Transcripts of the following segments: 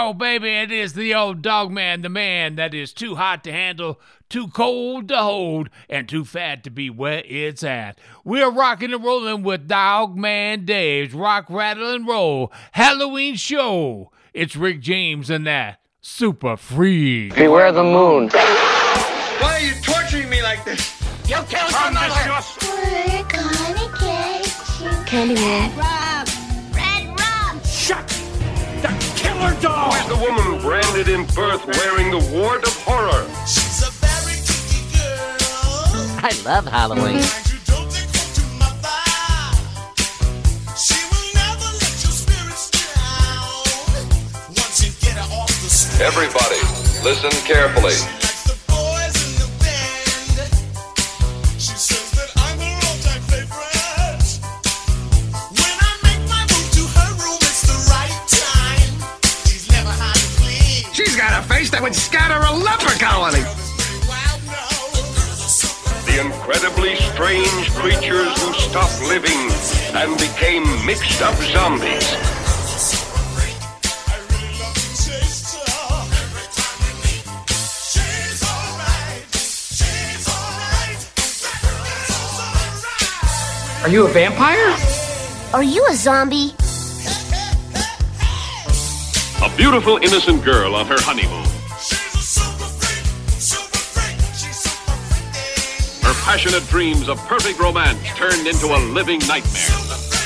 Oh, baby, it is the old dog man, the man that is too hot to handle, too cold to hold, and too fat to be where it's at. We're rocking and rolling with Dog Man Dave's Rock, Rattle, and Roll Halloween show. It's Rick James and that Super Freak. Beware the moon. Why are you torturing me like this? You killed your mother! We're gonna get you. Candyman. Red Rob! Shut! The killer dog! Who is the woman branded in birth wearing the wart of horror? She's a very kinky girl. I love Halloween. And you don't take home to mother. She will never let your spirits down. Once you get her off the street. Everybody, listen carefully. She likes the boys in the band. She says that I'm her all-time favorite. When I make my move to her room, it's the right time. She's never hard to please. She's got a face that would scatter a leper colony. The incredibly strange creatures who stopped living and became mixed-up zombies. Are you a vampire? Are you a zombie? A beautiful, innocent girl on her honeymoon. Her passionate dreams of perfect romance turned into a living nightmare.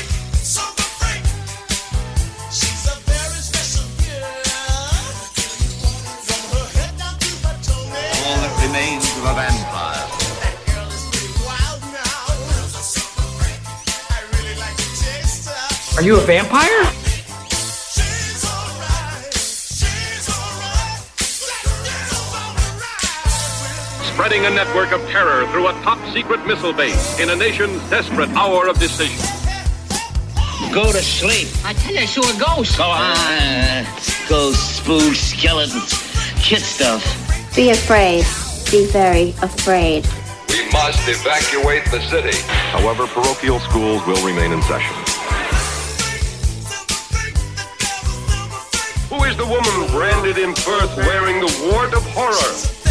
All that remains of a vampire. Are you a vampire? Spreading a network of terror through a top-secret missile base in a nation's desperate hour of decision. Go to sleep. I tell you, you're a ghost. Go on. Ghosts, spooks, skeletons, kid stuff. Be afraid. Be very afraid. We must evacuate the city. However, parochial schools will remain in session. Who is the woman branded in birth wearing the wart of horror?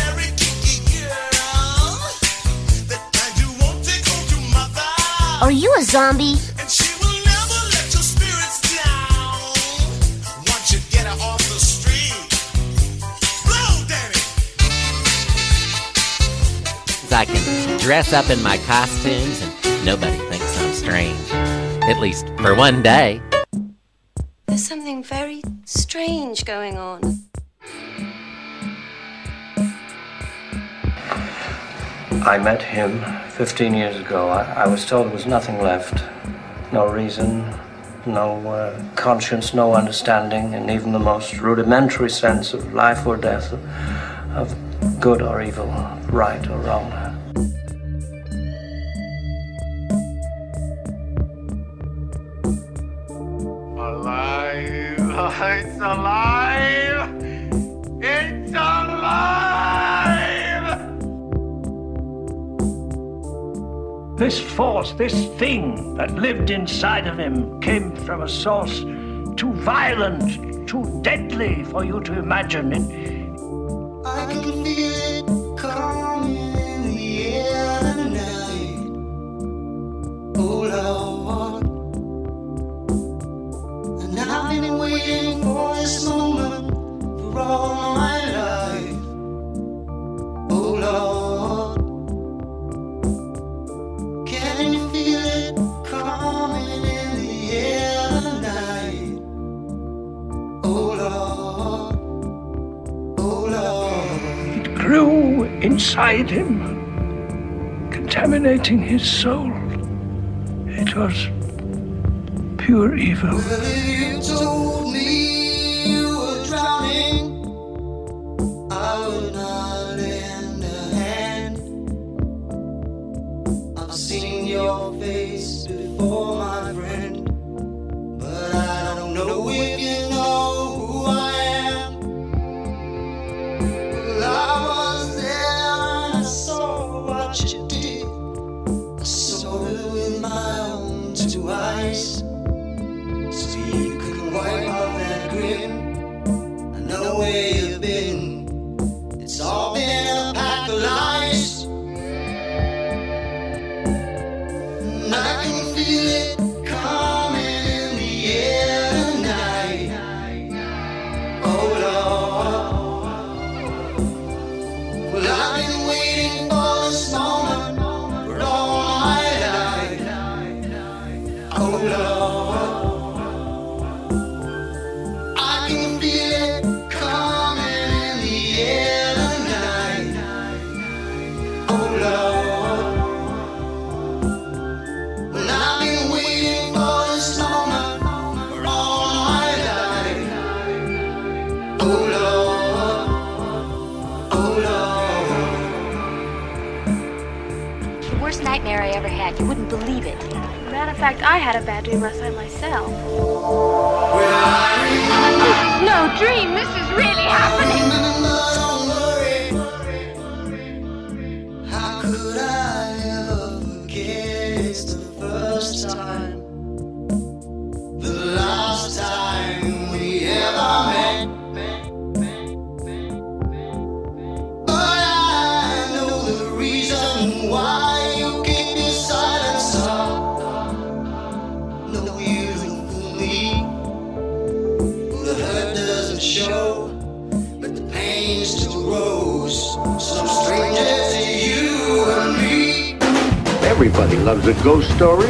Are you a zombie? And she will never let your spirits down. Once you get her off the street. Blow, Danny. I can dress up in my costumes and nobody thinks I'm strange. At least for one day. There's something very strange going on. I met him 15 years ago. I was told there was nothing left. No reason, no conscience, no understanding, and even the most rudimentary sense of life or death, of good or evil, right or wrong. Alive! It's alive! It's alive! This force, this thing that lived inside of him came from a source too violent, too deadly for you to imagine it. I can feel it coming in the air tonight. Oh Lord. And I've been waiting for this moment for all my life. Oh Lord. Can you feel it coming in the air tonight? Oh Lord. Oh Lord. It grew inside him, contaminating his soul. It was pure evil. Well, if you told me you were drowning, I would not lend a hand. I've seen your face before, my friend, but I don't know if you know who I am. Well, I was there and I saw what you did. I saw it with my own two eyes. So you can wipe my know where you've been. It's all been a pack of lies. And I can feel it coming in the air tonight. Oh Lord. Well, I've been waiting for this moment for all my life. Oh Lord. I can feel it coming in the air tonight. Oh Lord. Well, I've been waiting for this moment for all my life. Oh Lord. Oh Lord. The worst nightmare I ever had. You wouldn't believe it. Matter of fact, I had a bad dream last night myself. This is no dream. This is really happening. Don't worry. How could I ever forget? It's the first time, the last time we ever met. But I know the reason why you keep your silence up. No, you don't fool me. The hurt doesn't show, but the pain still grows. Some stranger to you and me. Everybody loves a ghost story.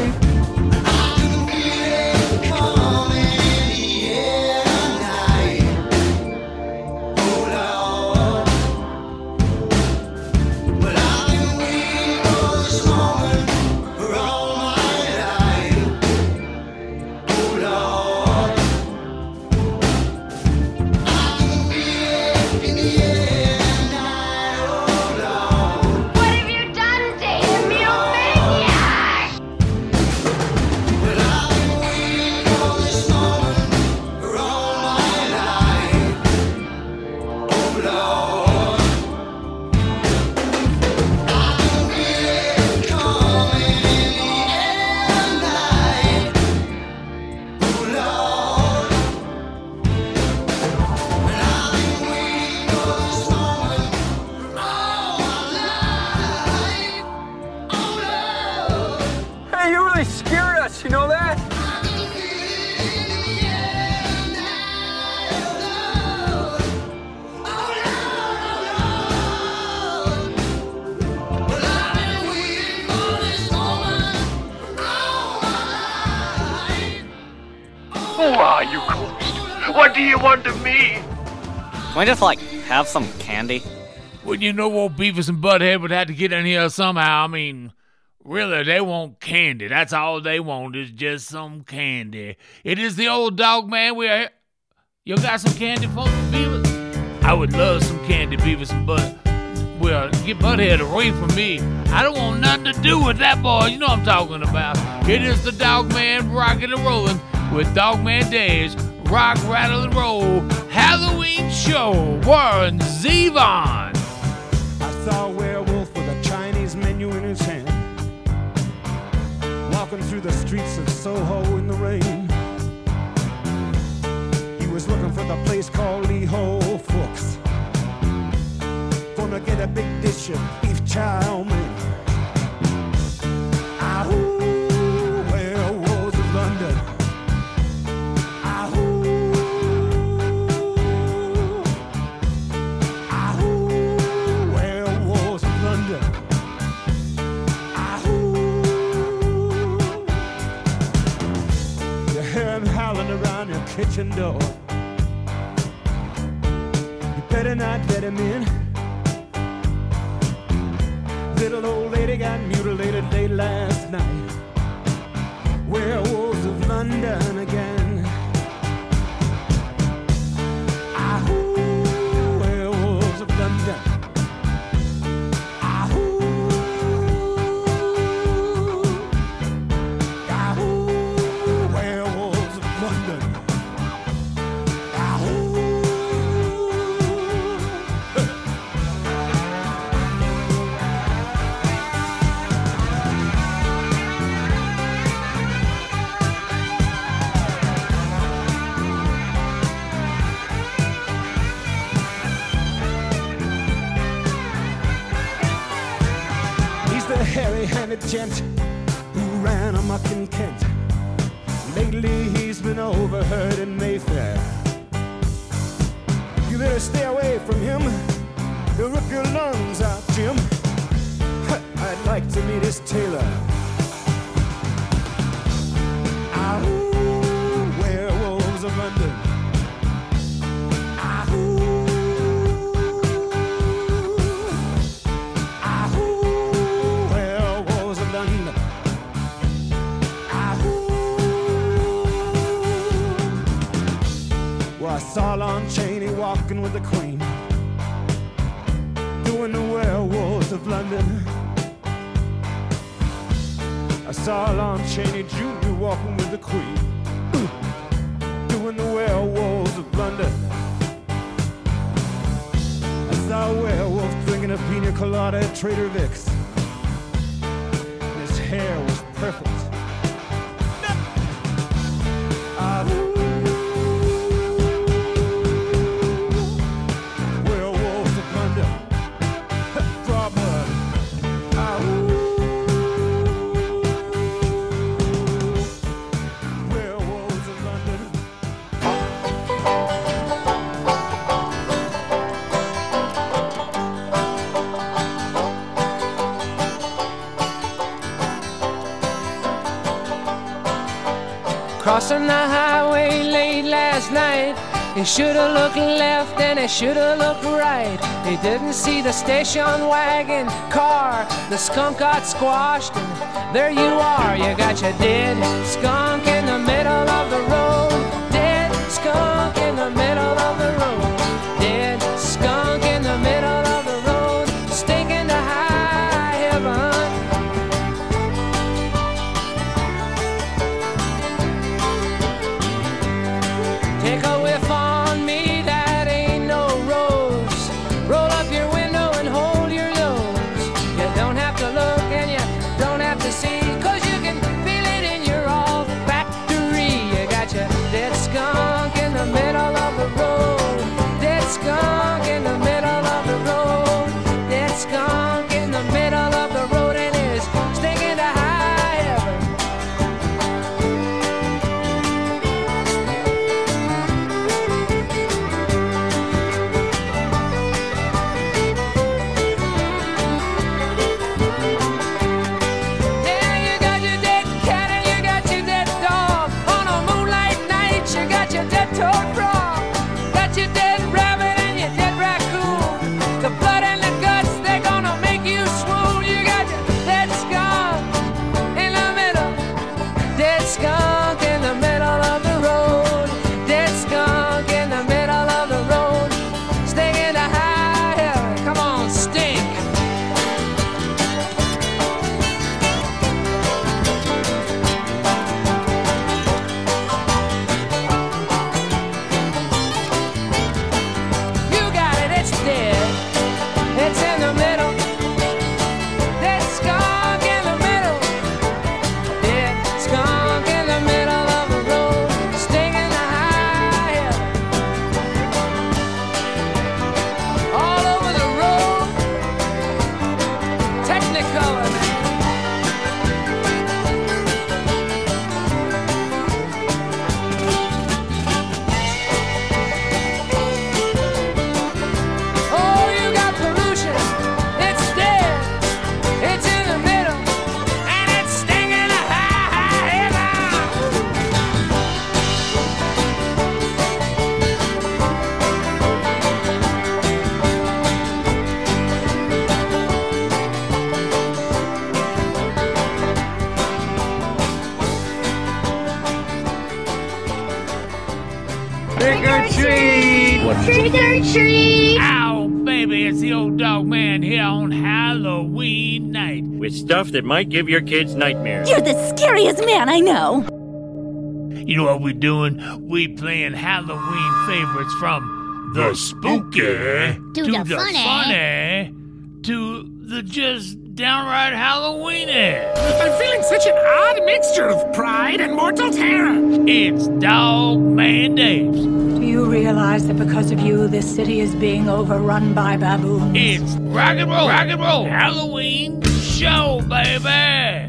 What have you done to him, you maniac? Hey, you really scared us, you know that? Who are you, Ghost? What do you want of me? Can we just, like, have some candy? Well, you know old Beavis and Butthead would have to get in here somehow. I mean, really, they want candy. That's all they want is just some candy. It is the old dog man. We're you got some candy for me, Beavis? I would love some candy, Beavis and Butthead. Well, get Butthead away from me. I don't want nothing to do with that boy. You know what I'm talking about. It is the dog man rocking and rolling with Dogman Dave's Rock, Rattle, and Roll Halloween Show. Warren Zevon. I saw a werewolf with a Chinese menu in his hand, walking through the streets of Soho in the rain. He was looking for the place called Lee Ho Fooks, gonna get a big dish of beef chow mein. Ahoo, werewolves of London. Ahoo, ahoo, werewolves of London. Ahoo. You hear him howling around your kitchen door. You better not let him in. Little old lady got mutilated late last night. Werewolves of London again. Ahoo, werewolves of London. Ahoo, ahoo, werewolves of London. Ahoo. hairy-handed gent who ran amok in Kent. Lately he's been overheard in Mayfair. You better stay away from him. He'll rip your lungs out, Jim. I'd like to meet his tailor. Ahoo, werewolves of London. Ahoo, ahoo, werewolves of London. Ahoo. Well, I saw Lon Chaney walking with the Queen, doing the werewolves of London. I saw Lon Chaney Jr. walking with the Queen, doing the werewolves of London. I saw a werewolf drinking a pina colada at Trader Vic's. His hair was perfect. Werewolves of London. Draw blood. Werewolves of London. Crossing the highway late last night, he should've looked left and he should've looked right. He didn't see the station wagon car. The skunk got squashed and there you are. You got your dead skunk in the middle of the road. Dead skunk in the middle of the road. Dead skunk in the middle of the road. Stinking to high heaven. Take a whiff on me, that ain't no rose. Roll up your window and hold your nose. You don't have to look and you don't have to see, 'cause you can feel it in your olfactory. You got your dead skunk in the middle of the road. Dead skunk in the middle of the road. Dead skunk in the middle of the road, and it's stinking to high heaven. Yeah, you got your dead cat and you got your dead dog. On a moonlight night, you got your dead toad frog. Got your dead rabbit and your dead raccoon. The blood and the guts, they're gonna make you swoon. You got your dead skunk in the middle. Dead skunk in the middle of the road. Dead skunk in the middle of the road. Stinking to high heaven. Come on, stink. You got it, it's dead. It's in the middle. Dead skunk in the middle. Dead skunk in the middle of the road. Stinging to high heaven. All over the road. Technicolor. Oh, you got pollution. It's dead. It's in the middle. And it's stinging to high heaven. Trick or treat! Trick or treat! Ow, baby, it's the old dog man here on Halloween night. With stuff that might give your kids nightmares. You're the scariest man I know. You know what we're doing? We playing Halloween favorites from the spooky To the funny. to the just downright Halloweenish. I'm feeling such an odd mixture of pride and mortal terror. It's Dog Man Dave's. Do you realize that because of you, this city is being overrun by baboons? It's rock and roll Halloween show, baby.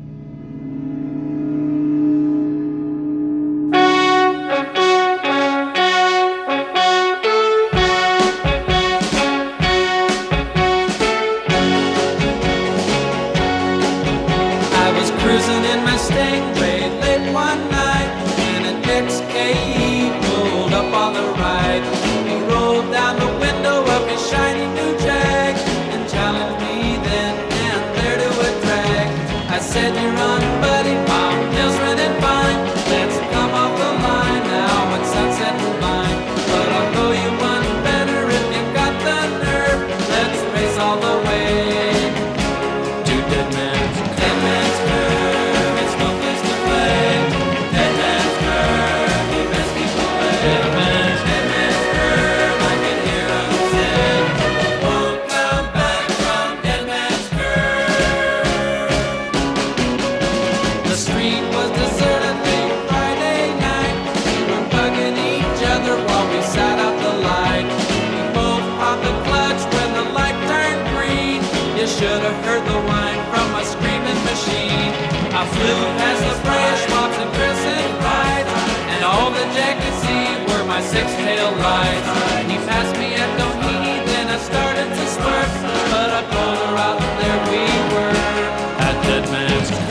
Cruising in my Stingray late one night when an XKE pulled up on the right. He rolled down the window of his shiny new Jag and challenged me then and there to a drag. I said, "You're on, buddy, my nails running fine. Let's come off the line now at Sunset and Vine. But I'll go you one better if you got the nerve. Let's race all the way to Dead Man's Curve. Should have heard the whine from a screaming machine. I flew past the brass swaps and crescent rides, and all the Jack could see were my six-tail lights. He passed me at Doheny, then I started to swerve, but I pulled her out and there we were at Dead Man's Curve.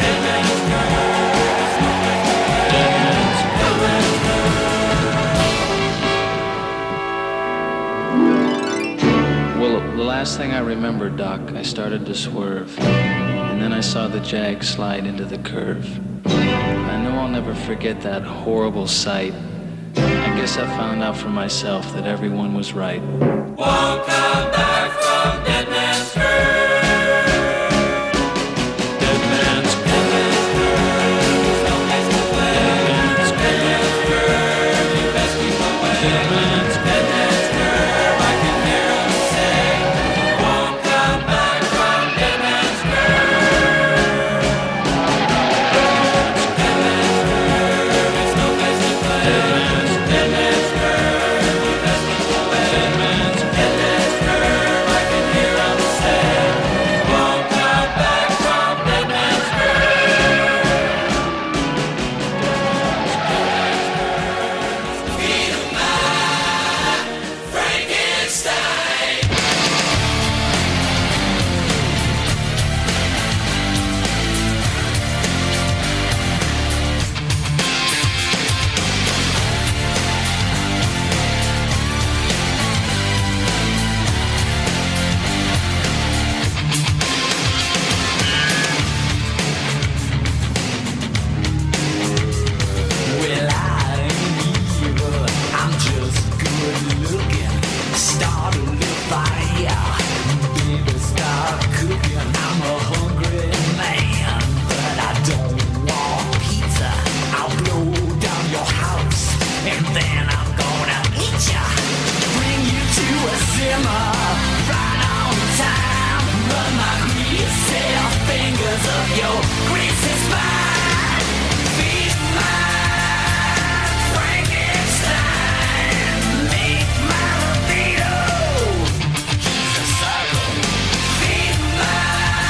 Well, the last thing I remember, Doc, I started to swerve, and then I saw the Jag slide into the curve. I know I'll never forget that horrible sight. I guess I found out for myself that everyone was right. Won't come back from Dead Man's Curve. Dead Man's Curve. There's no place to play. Dead Man's Curve. You best keep away. Dead Man's Curve. I can hear him say, won't come back from Dead Man's Curve. Dead Man's Curve. There's no place to play. Dead Man's Curve. You best keep away. Dead Man's Curve. I can hear him say, won't come back from Dead Man's Curve. Feed 'em my Frankenstein. Well, I ain't evil, I'm just good looking. Start a little fire, baby, start cooking. I'm a hungry man, but I don't want pizza. I'll blow down your house, and then I'm gonna eat ya. Bring you to a simmer, right on time. Run my greasy fingers up your greasy spine. Feed my Frankenstein, make my libido. He's a circle. Feed my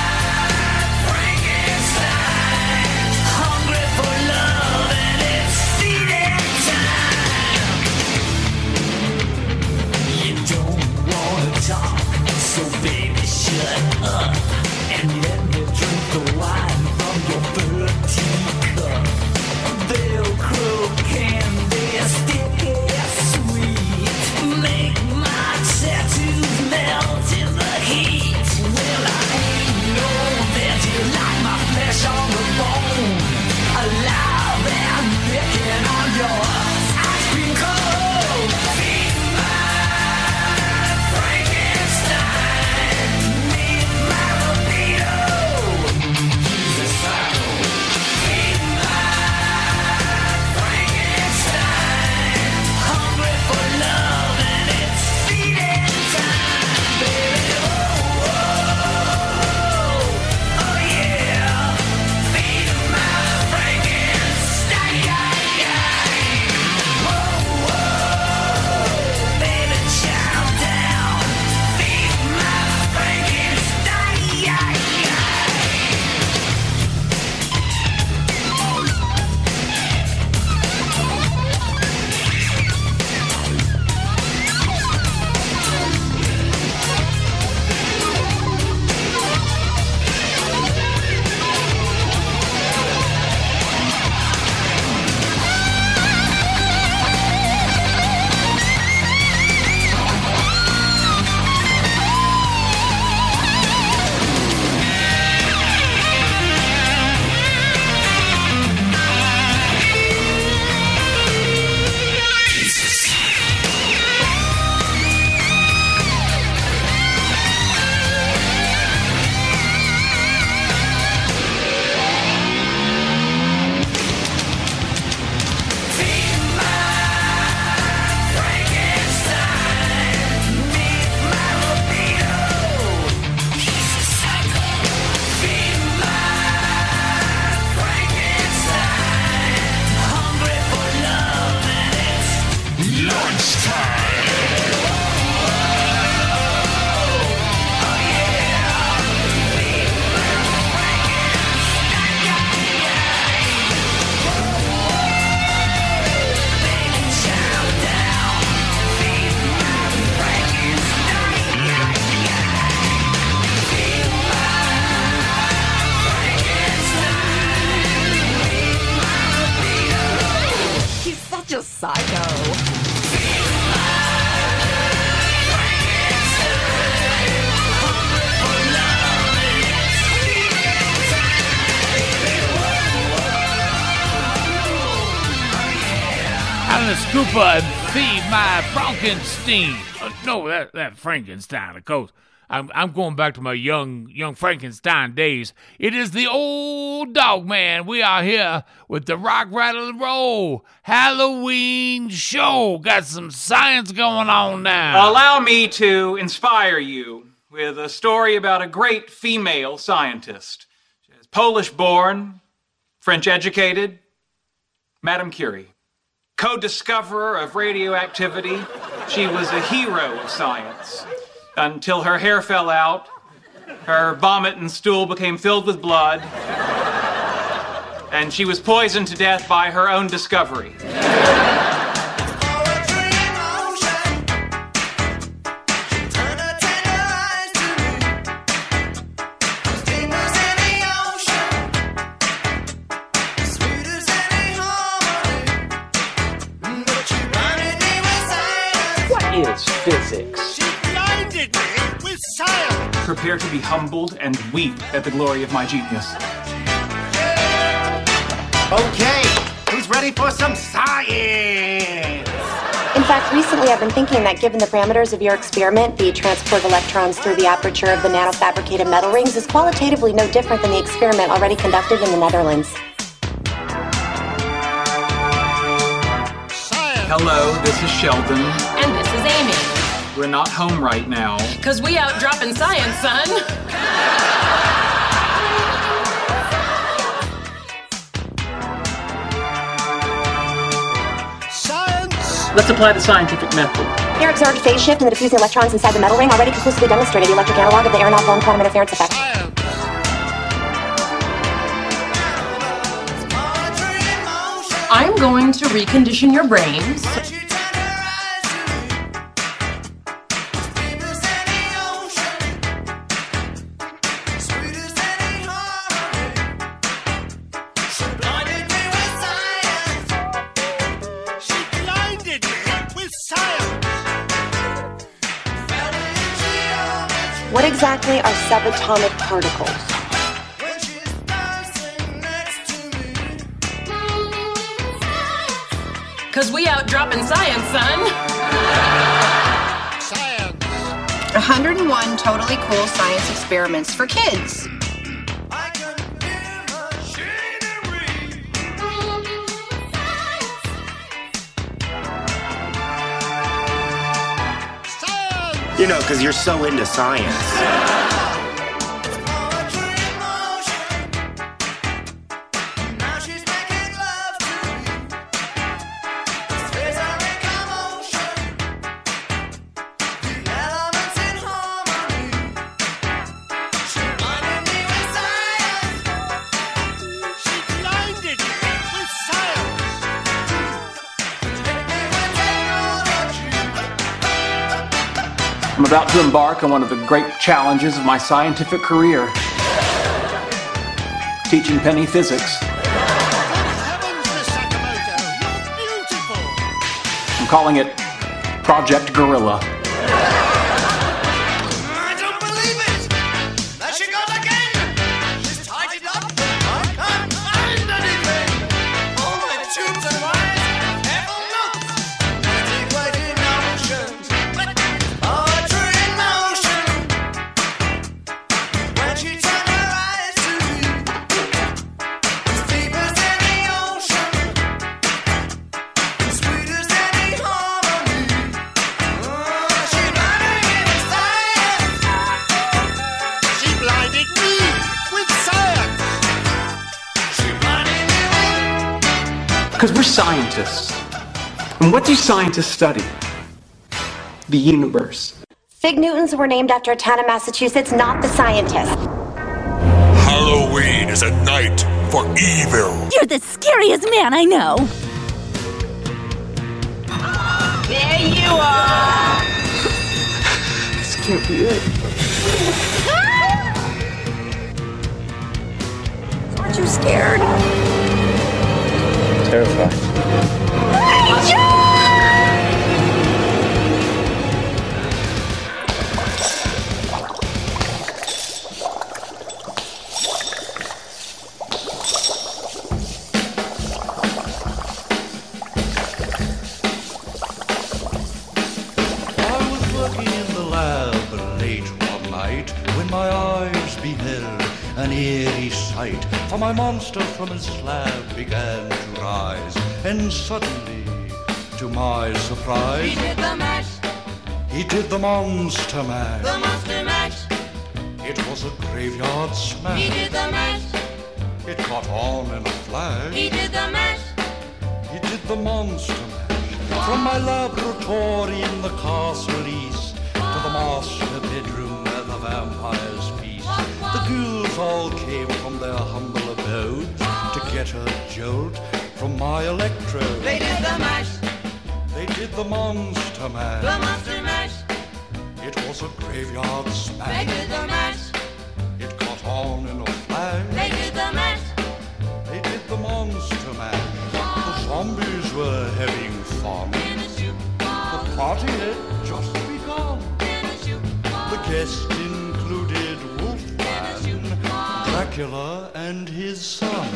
Frankenstein, hungry for love and it's feeding time. You don't wanna Cooper and feed my Frankenstein. No, that Frankenstein, of course. I'm going back to my young Frankenstein days. It is the old dog man. We are here with the Rock, Rattle, and Roll Halloween show. Got some science going on now. Allow me to inspire you with a story about a great female scientist. She is Polish-born, French-educated, Madame Curie. Co-discoverer of radioactivity, she was a hero of science. Until her hair fell out, her vomit and stool became filled with blood, and she was poisoned to death by her own discovery. What is physics? Prepare to be humbled and weep at the glory of my genius. Okay, who's ready for some science? In fact, recently I've been thinking that given the parameters of your experiment, the transport of electrons through the aperture of the nanofabricated metal rings is qualitatively no different than the experiment already conducted in the Netherlands. Hello, this is Sheldon. And this is Amy. We're not home right now. Cause we out dropping science, son. Science! Let's apply the scientific method. Your exerted phase shift in the diffusing electrons inside the metal ring already conclusively demonstrated the electric analog of the Aronoff-Bohm quantum interference effect. I'm going to recondition your brains. What exactly are subatomic particles? Cause we out dropping science, son. 101 totally cool science experiments for kids. You know, because you're so into science. I'm about to embark on one of the great challenges of my scientific career. Teaching Penny physics. I'm calling it Project Gorilla. Because we're scientists. And what do scientists study? The universe. Fig Newtons were named after a town in Massachusetts, not the scientist. Halloween is a night for evil. You're the scariest man I know. There you are. This can't be it. Aren't you scared? Terrified. an eerie sight, for my monster from his slab began to rise, and suddenly, to my surprise, He did the mash. He did the monster mash. The monster mash. It was a graveyard smash. He did the mash. It caught on in a flash. He did the mash. He did the monster mash. From my laboratory in the castle east to the master bedroom where the vampires feast, the ghouls all came from their humble abodes to get a jolt from my electrode. They did the mash. They did the monster mash. The monster mash. It was a graveyard smash. They did the mash. It caught on in a flash. They did the mash. They did the monster mash. The zombies were having fun. The party had just begun. The guests included Wolfman, Dracula, and his son.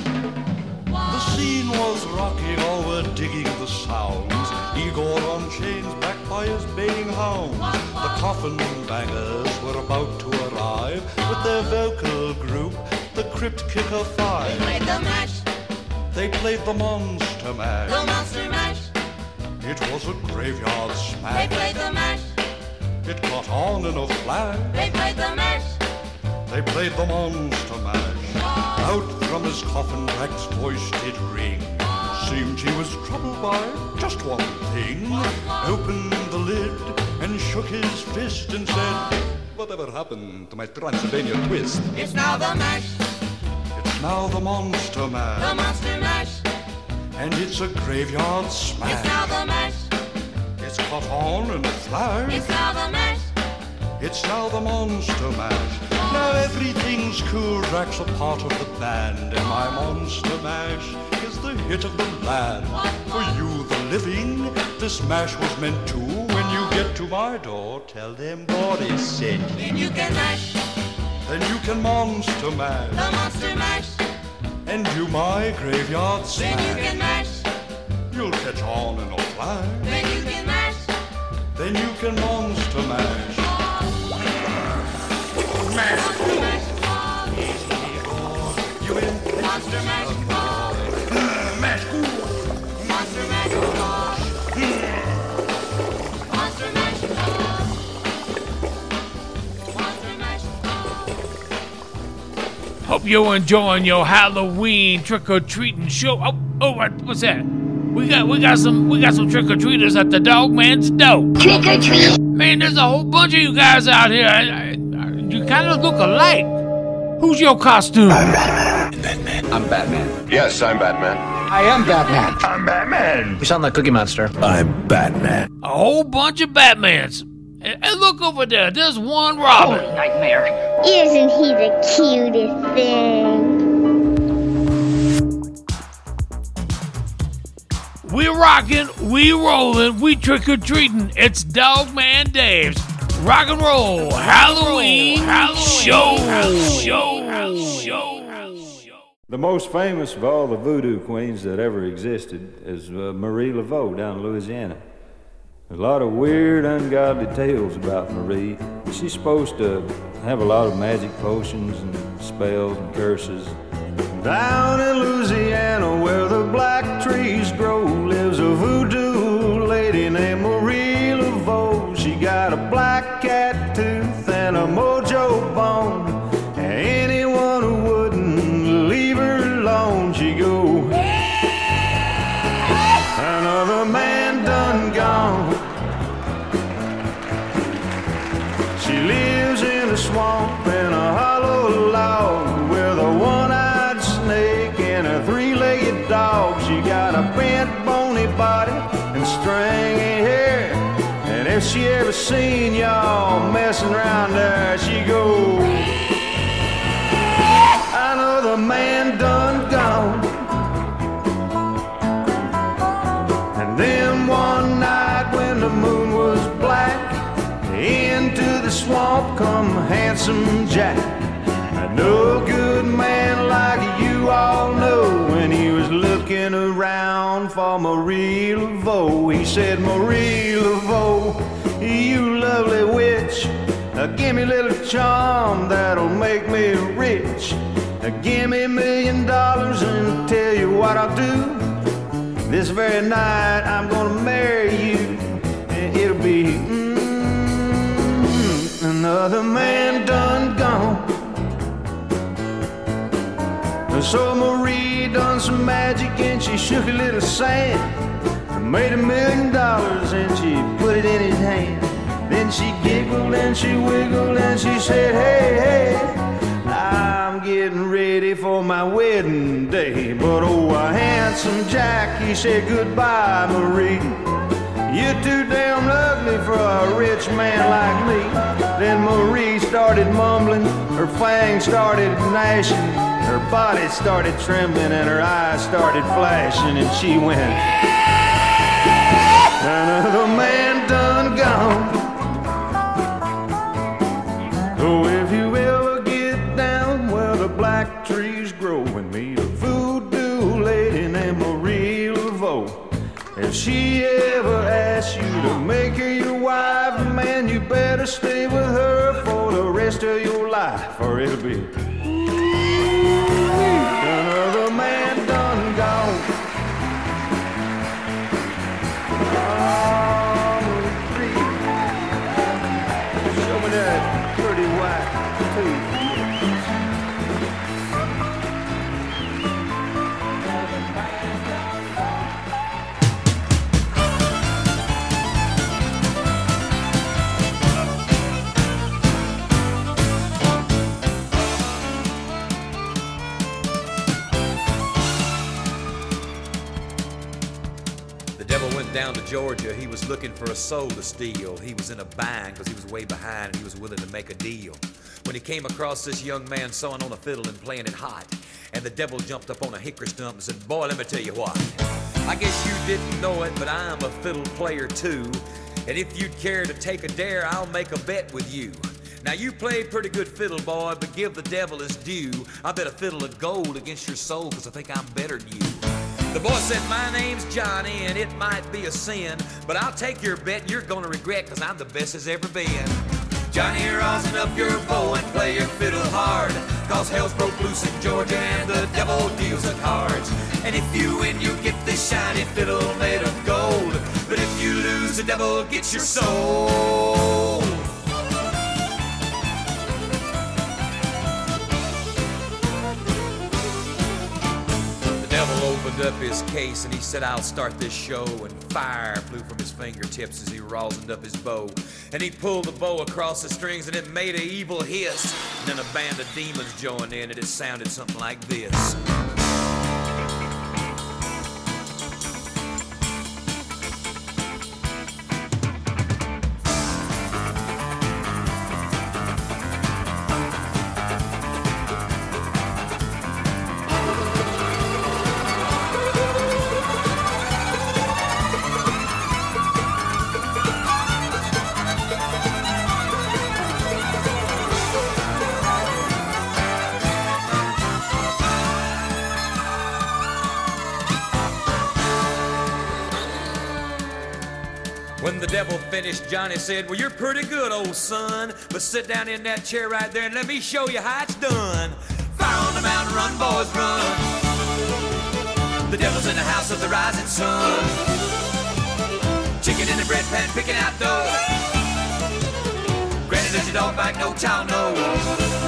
The scene was rocking, all were digging the sounds. Igor on chains, backed by his baying hounds. The coffin bangers were about to arrive with their vocal group, the Crypt Kicker Five. They played the mash. They played the monster mash. The monster mash. It was a graveyard smash. They played the mash. It caught on in a flash. They played the mash. They played the monster mash. Out from his coffin, Drac's voice did ring. Seemed he was troubled by just one thing. Opened the lid and shook his fist and said, "Whatever happened to my Transylvania twist?" It's now the mash. It's now the monster mash. The monster mash. And it's a graveyard smash. It's now the mash. It's caught on in a flash. It's now the mash. It's now the monster mash. Now everything's cool. Drac's a part of the band, and my monster mash is the hit of the land. For you, the living, this mash was meant to. When you get to my door, tell them Boris said. Then you can mash. Then you can monster mash. The monster mash. And do my graveyard smash. Then you can mash. You'll catch on in a flash. Then you can mash. Then you can monster mash. Mash. Monster mash. You in? Monster mash. Mash. Monster mash. Monster mash. Monster mash. Hope you're enjoying your Halloween trick-or-treating show. What's that? We got some trick-or-treaters at the Dog Man's door. Trick-or-treat. Man, there's a whole bunch of you guys out here. You kind of look alike. Who's your costume? I'm Batman. I'm Batman. Yes, I'm Batman. I am Batman. I'm Batman. You sound like Cookie Monster. I'm Batman. A whole bunch of Batmans. And look over there. There's one Robin. Holy nightmare. Isn't he the cutest thing? We rockin', we rollin', we trick-or-treatin'. It's Dogman Dave's Rock and Roll Halloween Show. The most famous of all the voodoo queens that ever existed is Marie Laveau down in Louisiana. There's a lot of weird, ungodly tales about Marie. She's supposed to have a lot of magic potions and spells and curses. Down in Louisiana where the black trees grow lives a voodoo lady named Marie Laveau. She got a black cat tooth and a mojo bone. Anyone who wouldn't leave her alone, she go, another man done gone. She lives in a swamp in a hollow log with a one-eyed snake and a three-legged dog. She got a bent, bony body and stringy hair. And if she ever seen y'all messing around there, she go, another man done gone. And then one night when the moon was black, into the swamp come Handsome Jack. A no good man like you all know. When he was looking around for Marie Laveau, he said, Marie Laveau, you lovely witch, give me a little charm that'll make me rich. Give me $1 million and tell you what I'll do. This very night I'm gonna marry you, and it'll be another man done gone. So Marie done some magic and she shook a little sand and made $1 million and she put it in his hand. Then she giggled and she wiggled and she said, hey, hey, I'm getting ready for my wedding day. But oh, a handsome Jack, he said, goodbye, Marie. You're too damn ugly for a rich man like me. Then Marie started mumbling, her fangs started gnashing, her body started trembling and her eyes started flashing, and she went, another man done gone. Oh, if you ever get down where the black trees grow and meet a voodoo lady named Marie Laveau, if she ever asks you to make her your wife, man, you better stay with her for the rest of your life, or it'll be another man done gone. Oh, Marie, show me that pretty white tooth. Down to Georgia, he was looking for a soul to steal. He was in a bind because he was way behind and he was willing to make a deal. When he came across this young man sawing on a fiddle and playing it hot, and the devil jumped up on a hickory stump and said, boy, let me tell you what. I guess you didn't know it, but I'm a fiddle player too. And if you'd care to take a dare, I'll make a bet with you. Now you played pretty good fiddle, boy, but give the devil his due. I bet a fiddle of gold against your soul because I think I'm better than you. The boy said, my name's Johnny, and it might be a sin, but I'll take your bet and you're gonna regret, cause I'm the best as ever been. Johnny, rosin up your bow and play your fiddle hard, cause hell's broke loose in Georgia and the devil deals the cards. And if you win, you get this shiny fiddle made of gold, but if you lose, the devil gets your soul. Opened up his case and he said, I'll start this show, and fire flew from his fingertips as he rosined up his bow, and he pulled the bow across the strings and it made an evil hiss, and then a band of demons joined in and it sounded something like this. When the devil finished, Johnny said, well, you're pretty good, old son, but sit down in that chair right there and let me show you how it's done. Fire on the mountain, run, boys, run. The devil's in the house of the rising sun. Chicken in the bread pan, picking out dough. Granny, does your dog bite? No child knows.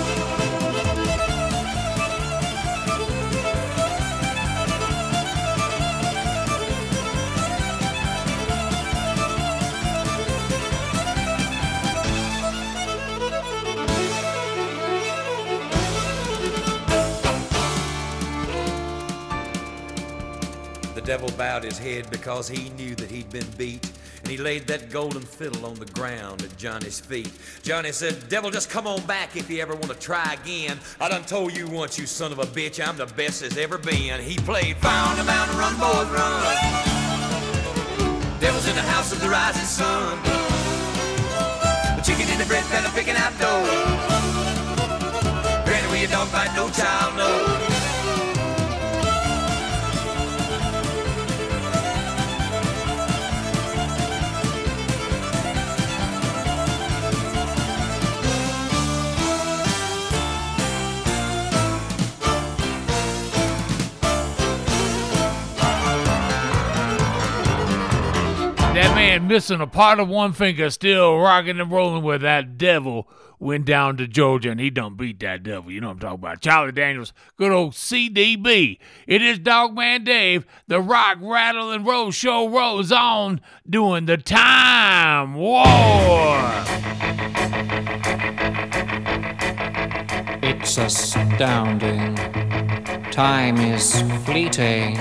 The devil bowed his head because he knew that he'd been beat, and he laid that golden fiddle on the ground at Johnny's feet. Johnny said, devil, just come on back if you ever want to try again. I done told you once, you son of a bitch, I'm the best there's ever been. He played Fire on the Mountain, run, boys, run. Devil's in the house of the rising sun. The chicken in the bread pan, picking out dough. Granny, where your dog bite, no child knows. man missing a part of one finger, still rocking and rolling with that devil. Went down to Georgia and he done beat that devil. You know what I'm talking about. Charlie Daniels, good old CDB. It is Dogman Dave. The rock, rattle, and roll show rolls on doing the Time War. It's astounding. Time is fleeting.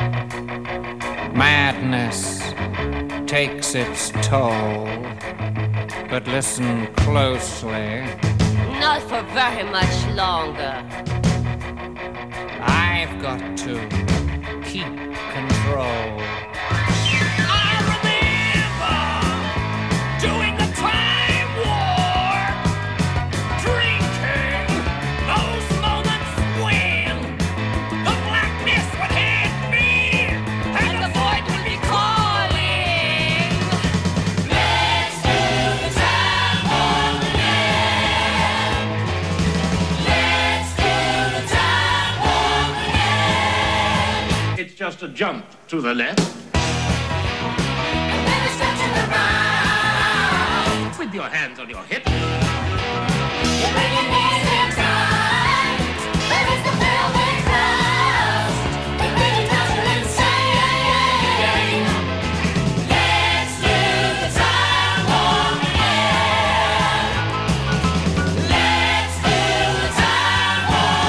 Madness takes its toll. But listen closely. Not for very much longer. I've got to keep control. I remember doing the Time War, drinking those moments when the black mist would hit me and the void would be calling. Let's do the Time War again. Let's do the Time War again. It's just a jump to the left. And then a step to the right. With your hands on your hips. You bring your knees in tight. There is the velvet crust. It really does you insane. Let's do the Time War again. Let's do the Time War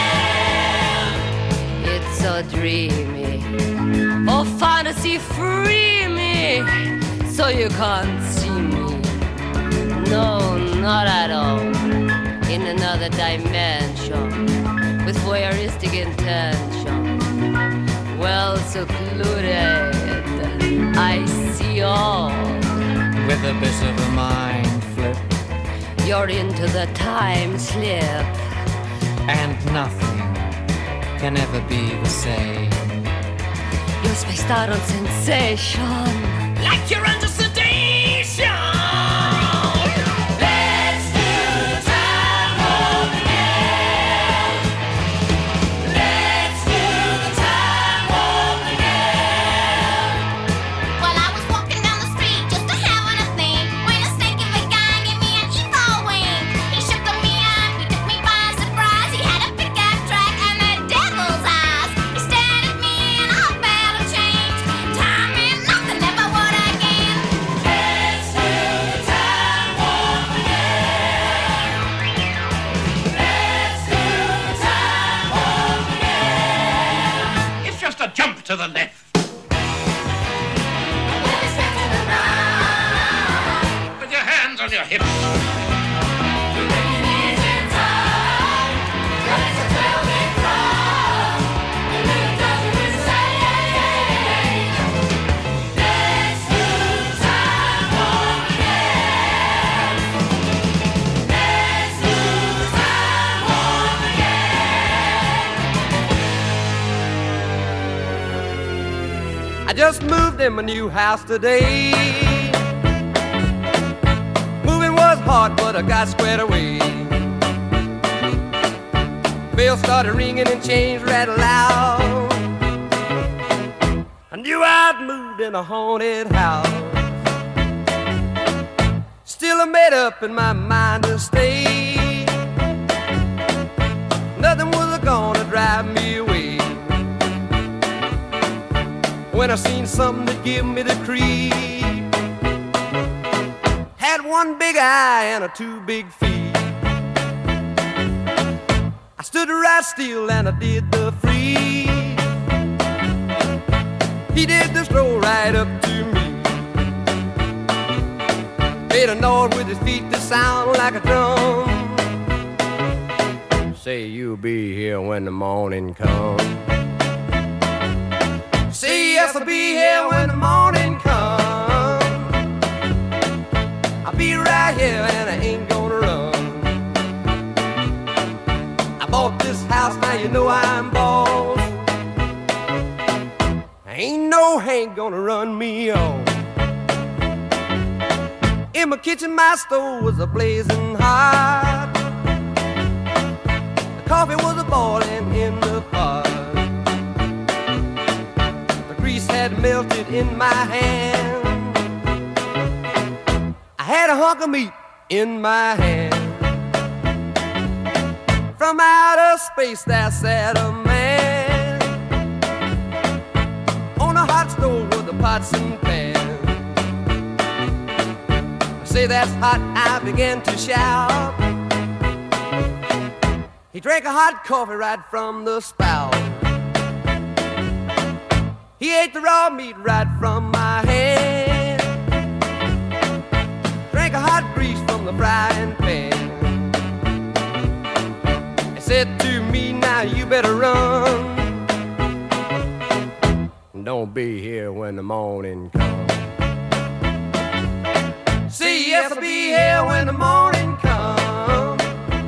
again. It's so dreamy. Oh, fantasy, free me. So you can't see me. No, not at all. In another dimension. With voyeuristic intention. Well secluded. I see all. With a bit of a mind flip. You're into the time slip. And nothing can ever be the same. You're spaced out on sensation. Like you're under sedation. Let's do the Time War again. Let's do the Time War again. Well, I was walking down the street just to having a thing when a stinky big guy gave me an evil wink. He shook me up, he took me by surprise. He had a pickup truck and a devil's eyes. He stared at me and I felt a change. Time and nothing ever would again. Let's do the Time War again. Let's do the Time War again. It's just a jump to the left. With a step to the right. With your hands on your hips. You bring your knees in tight. There is a velvet crust. It really does you insane. Let's do the Time War again. Let's do the Time War again. I just moved in my new house today. Moving was hard, but I got squared away. Bell started ringing and chains rattled loud. I knew I'd moved in a haunted house. Still I made up in my mind to stay. Nothing was gonna drive me away. When I seen something that give me the creep. Had one big eye and a two big feet. I stood right still and I did the freeze. He did the stroll right up to me. Made a noise with his feet that sound like a drum. Say you'll be here when the morning comes. Say yes, I'll be here when the morning comes. I'll be right here and I ain't gonna run. I bought this house, now you know I'm boss. Ain't no Hank gonna run me off. In my kitchen, my stove was a-blazing hot. The coffee was a-boiling in the pot. The grease had melted in my hand. I ain't no Hank gonna run me off. In my kitchen, my stove was a-blazing hot. The coffee was a-boiling in the pot. The grease had melted in my hand. The grease had melted in my hand. had a hunk of meat in my hand. From outer space there sat a man on a hot stove with the pots and pans. I say that's hot, I began to shout. He drank a hot coffee right from the spout. He ate the raw meat right from my hand. Drank a hot grease from the frying pan. He said to me, now you better run. Don't be here when the morning comes. See, yes, I'll be here when the morning comes.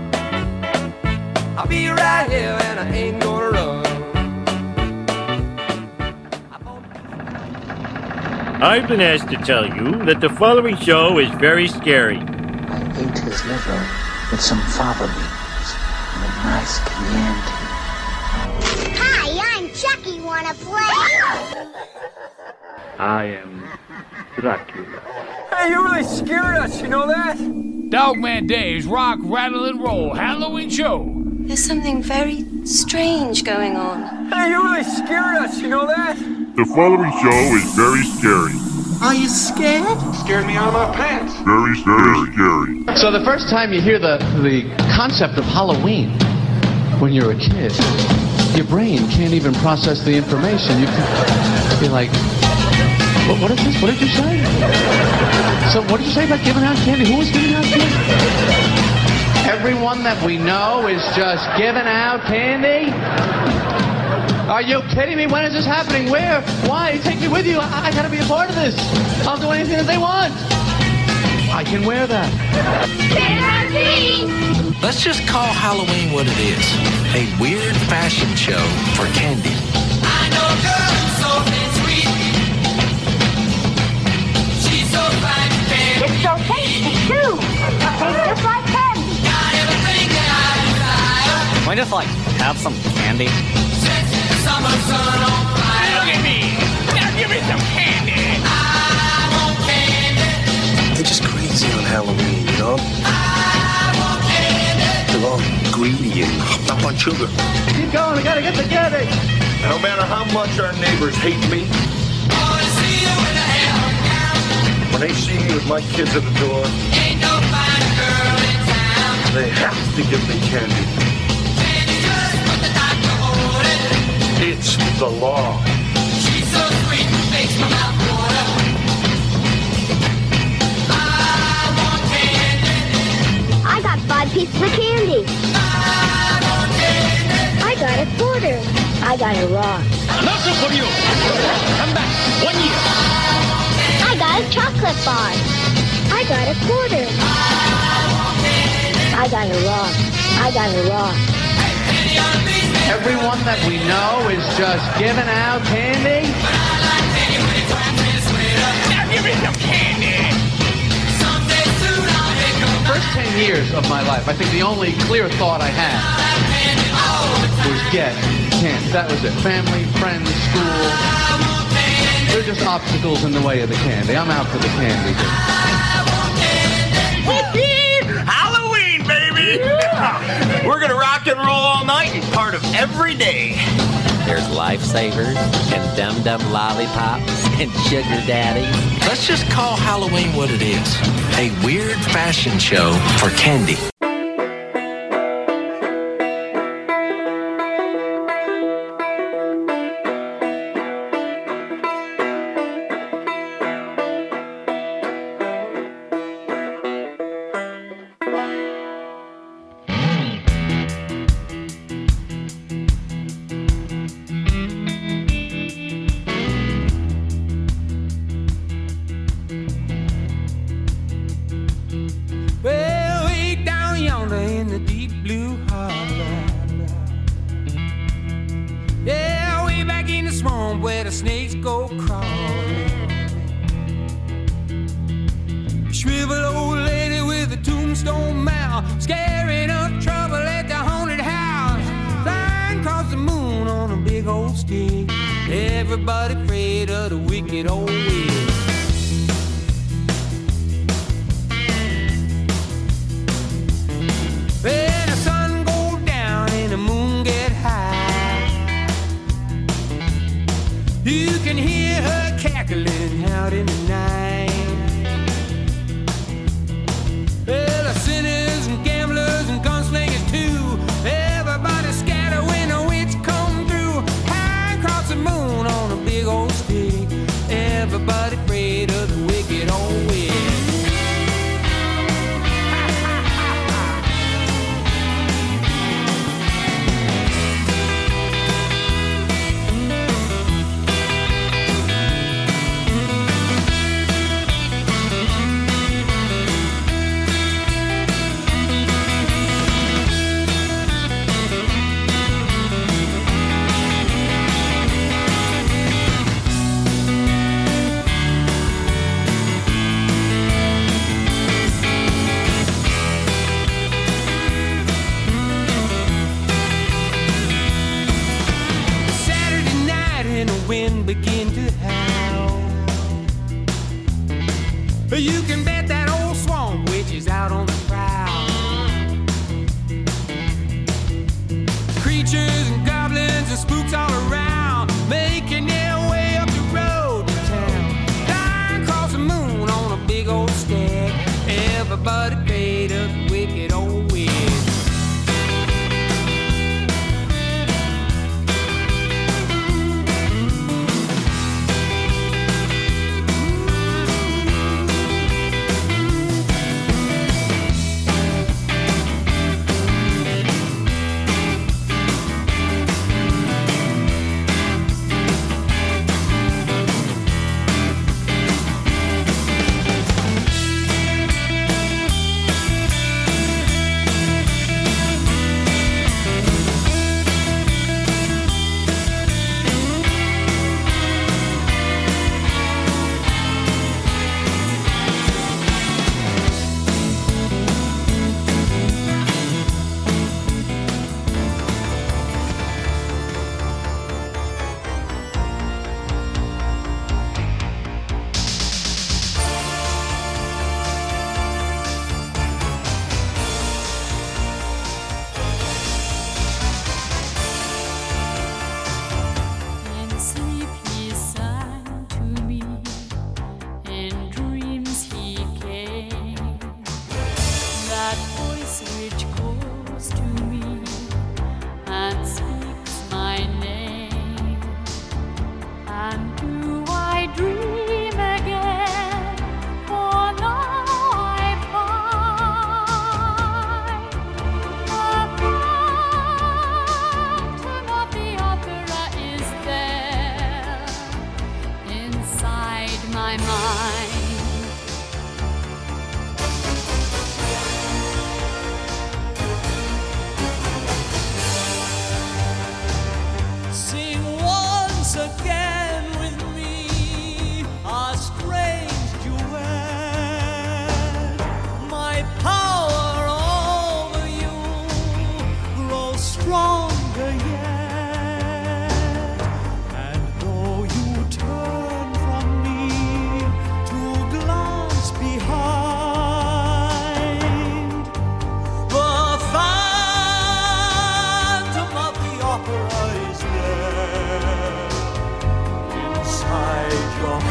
I'll be right here and I ain't gonna run. I've been asked to tell you that the following show is very scary. I ate his liver with some fava beans and a nice Chianti. Hi, I'm Chucky. Wanna play? I am Dracula. Hey, you really scared us, you know that? Dogman Dave's Rock, Rattle, and Roll Halloween Show. There's something very strange going on. Hey, you really scared us, you know that? The following show is very scary. Are you scared? Scared me out of my pants. Very, very scary. So the first time you hear the concept of Halloween when you're a kid, your brain can't even process the information. You can be like, what is this? What did you say? So what did you say about giving out candy? Who was giving out candy? Everyone that we know is just giving out candy? Are you kidding me? When is this happening? Where? Why? Take me with you. I gotta be a part of this. I'll do anything that they want. I can wear that. Let's just call Halloween what it is. A weird fashion show for candy. I know a girl so sweet. She's so fine and fair. It's so tasty, too. Tastes just like candy. Got everything that I desire. Can we just, like, have some candy? Summer sun on fire. Look at me. Now give me some candy. I want candy. They're just crazy on Halloween, you know? I want candy. They're all greedy and hopped up on sugar. Keep going. We gotta get the candy. No matter how much our neighbors hate me, when they see me with my kids at the door, ain't no fine girl in town. they have to give me candy. Candy's just what the doctor ordered. It's the law. She's so sweet, makes my mouth water. I want candy. I got 5 pieces of candy. I want candy. I got a quarter. I got a rock. Nothing for you. Come back. 1 year. I got a chocolate bar. I got a quarter. I got a rock. I got a rock. Everyone that we know is just giving out candy. Now give me some candy. First 10 years of my life, I think the only clear thought I had was get candy. That was it. Family, friends, school. They're just obstacles in the way of the candy. I'm out for the candy. Halloween, baby! Yeah. We're gonna rock and roll all night and part of every day. There's lifesavers and dum-dum lollipops and sugar daddies. Let's just call Halloween what it is. A weird fashion show for candy. Well, way down yonder in the deep blue harbor. Yeah, way back in the swamp where the snakes go crawling. Shriveled old lady with a tombstone mouth, scaring up trouble at the haunted house. Flying across the moon on a big old stick. Everybody afraid of the wicked old witch. voice which calls to me and speaks my name. And do I dream again? For now I find the phantom of the opera is there inside my mind. Sing once again with me a strange duet. My power over you grows stronger yet. And though you turn from me to glance behind, the phantom of the opera is there inside your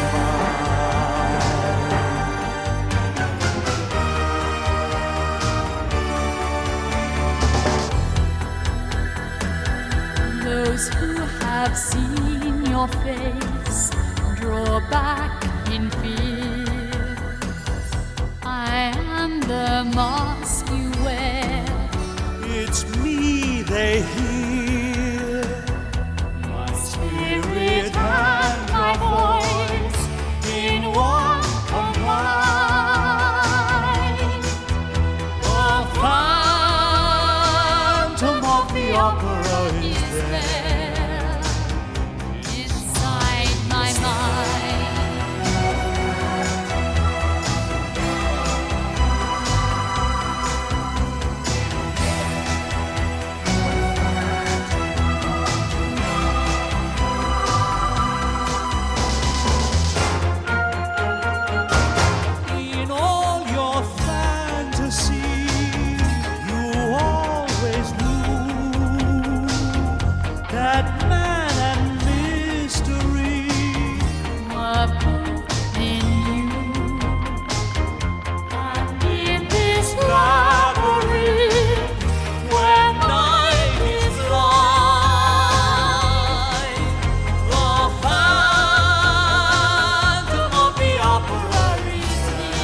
Those who have seen your face draw back in fear. I am the mask you wear. It's me they hear. My spirit and my voice in one combined. The phantom of the opera is there inside my mind. In all your fantasy, you always knew that man and mystery were both in you. And in this labyrinth where night is light, the phantom of the opera is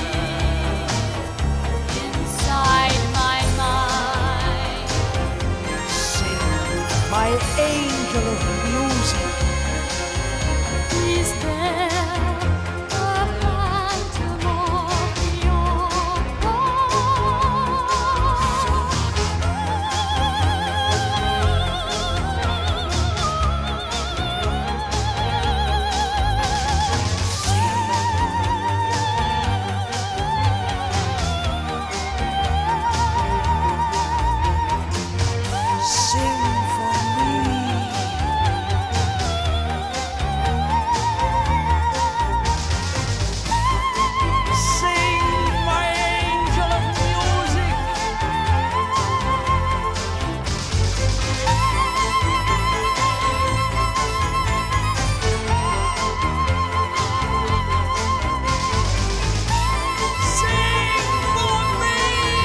inside my mind. Sing, my angel of music. Is there a phantom of the Sing for me. Sing, my angel of music. Sing for me.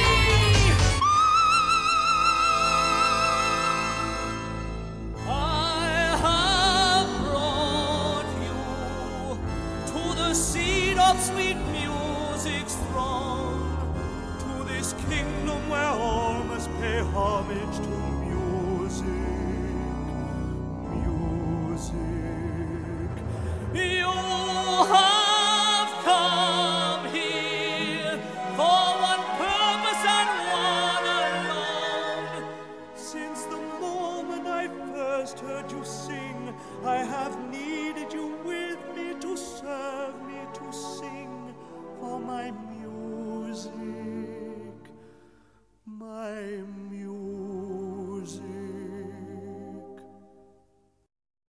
I have brought you to the seat of sweet music's throne, to this kingdom where all must pay homage to music. Music. You have come here for one purpose and one alone. Since the moment I first heard you sing, I have needed